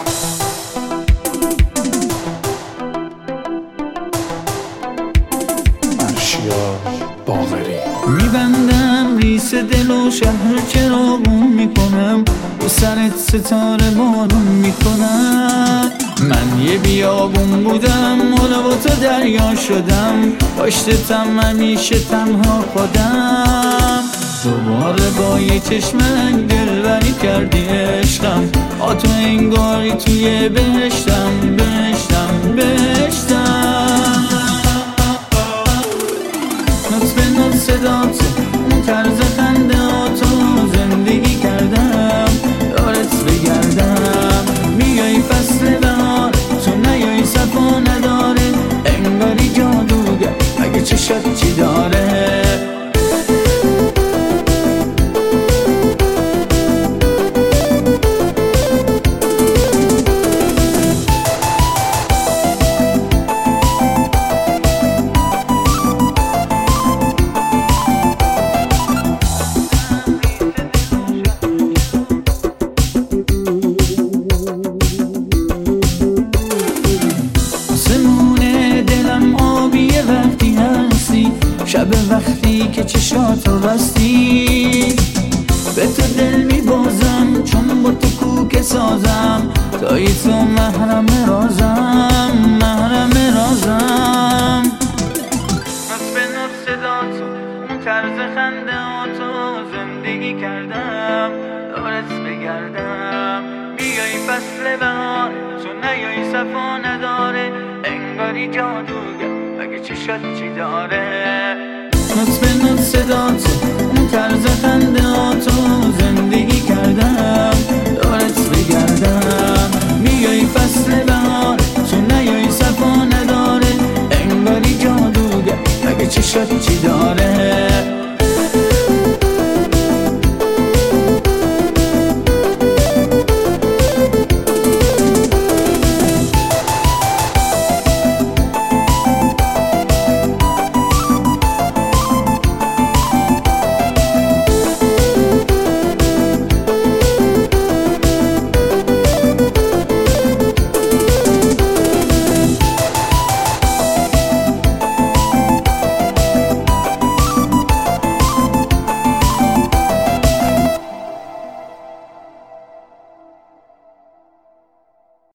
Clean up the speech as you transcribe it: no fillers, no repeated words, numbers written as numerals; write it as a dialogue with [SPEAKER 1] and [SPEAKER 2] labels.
[SPEAKER 1] میبندم ریس دل و شهر چراغون میکنم، و سرت ستاره بارون میکنم. من یه بیابون بودم حالا با تو دریا شدم، داشتم همیشه تنها خودم. دوباره با یه چشمک دلبری کردی عشقم، تو انگاری توی بهشتم بهشتم بهشتم. نوت به نوت صداتو، اون طرز خنده تو زندگی کردم، دارت بگردم. میای فصل بهار تو نیای صفا نداره، انگاری جادوگر اگه چشات چی داره. وقتی هستی شب وقتی که چشاتو بستی، به تو دل میبازم چون با تو کوکه سازم، تای تو محرم رازم محرم رازم. نوت به نوت صداتو، اون طرز خنده تو زندگی کردم، دارت بگردم. بیای فصل بهار تو نیای صفا نداره، انگاری جادوگر اگه چشات چی داره. نوت به نوت صداتو، اون طرز خنده تو زندگی کردم،